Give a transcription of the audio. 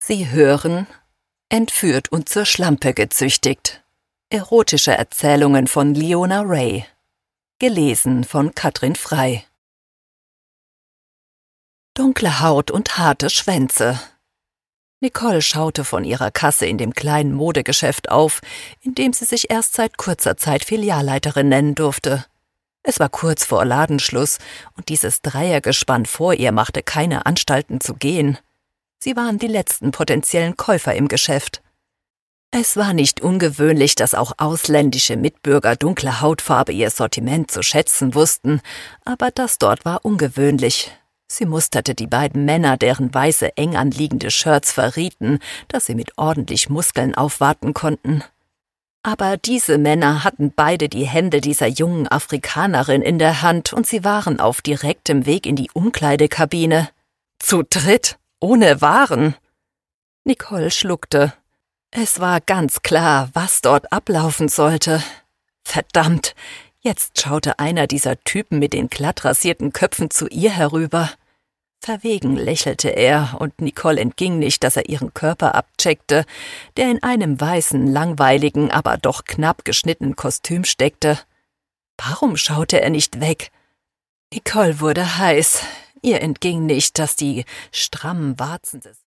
Sie hören Entführt und zur Schlampe gezüchtigt. Erotische Erzählungen von Leona Ray. Gelesen von Katrin Frei. Dunkle Haut und harte Schwänze. Nicole schaute von ihrer Kasse in dem kleinen Modegeschäft auf, in dem sie sich erst seit kurzer Zeit Filialleiterin nennen durfte. Es war kurz vor Ladenschluss und dieses Dreiergespann vor ihr machte keine Anstalten zu gehen. Sie waren die letzten potenziellen Käufer im Geschäft. Es war nicht ungewöhnlich, dass auch ausländische Mitbürger dunkle Hautfarbe ihr Sortiment zu schätzen wussten, aber das dort war ungewöhnlich. Sie musterte die beiden Männer, deren weiße, eng anliegende Shirts verrieten, dass sie mit ordentlich Muskeln aufwarten konnten. Aber diese Männer hatten beide die Hände dieser jungen Afrikanerin in der Hand und sie waren auf direktem Weg in die Umkleidekabine. Zu dritt, ohne Waren. Nicole schluckte. Es war ganz klar, was dort ablaufen sollte. Verdammt, jetzt schaute einer dieser Typen mit den glatt rasierten Köpfen zu ihr herüber. Verwegen lächelte er, und Nicole entging nicht, dass er ihren Körper abcheckte, der in einem weißen, langweiligen, aber doch knapp geschnittenen Kostüm steckte. Warum schaute er nicht weg? Nicole wurde heiß. Ihr entging nicht, dass die strammen Warzen des